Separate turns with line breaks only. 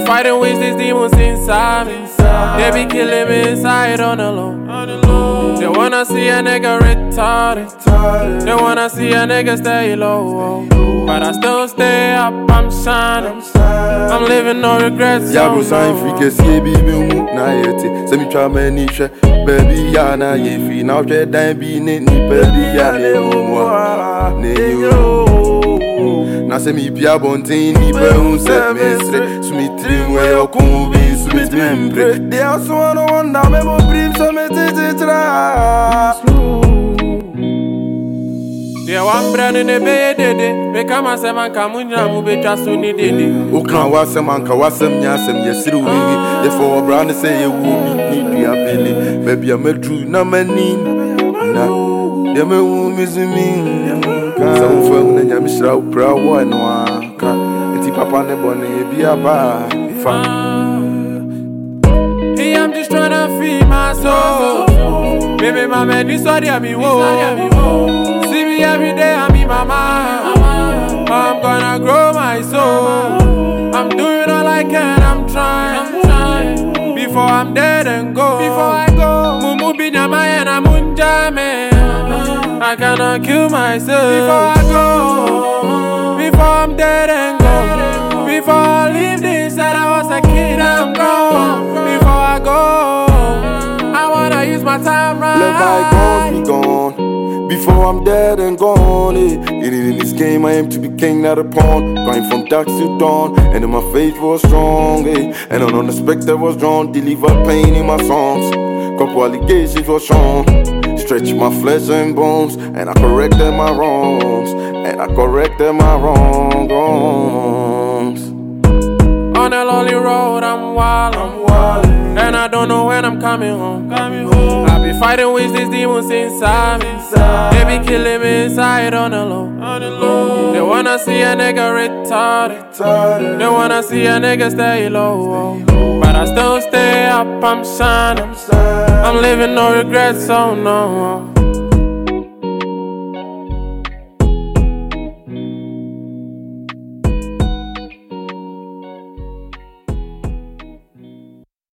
fighting with these demons inside me. They be killing me inside on the low. They wanna see a nigga retarded. They wanna see a nigga stay low. But I still stay up, I'm shining. I'm living no regrets.
Ya bro sign free ke see bi mu na yeti. Se mi twa mani hwe baby ya na ye fi na hwe dan bi ni baby ya ne mu ne yo. Na se mi bia bontin ni be hu se mesre. Sumitri we yo ku bi sumitri membre. They also wanna wonder me mo brim so me titra.
Yeah, one brand in the bed, they come as a man, come on, you be just so needed.
Who can was a man, Kawasam Yasam, yes, through me. Therefore, Brand say you will need your belly. Maybe I'm a true namani. No, the moon is me. Some phone and Yamisha, proud one. It's Papa Nebony, be a bar.
Hey, I'm just trying to feed my soul. Baby, my man, this body, I be woe. Every day I'm in my mind. I'm gonna grow my soul. I'm doing all I can, I'm trying. Before I'm dead and go. Before I go, Mumu binyama and I'm unjame. I cannot kill myself. Before I go, before I'm dead and go. Before I leave this, that I was a kid, I'm grown. Before I go, I wanna use my time right.
Let bygones be gone. Before I'm dead and gone, in this game I aim to be king, not a pawn. Going from dark to dawn, and then my faith was strong, and an unexpected was drawn. Deliver pain in my songs, couple allegations was shown. Stretch my flesh and bones, and I corrected my wrongs,
On a lonely road, I'm wild, and I don't know when I'm coming home. I be fighting with these demons inside me. They be killing me inside on the low. They wanna see a nigga retarded. They wanna see a nigga stay low. But I still stay up, I'm shining. I'm living no regrets, so no.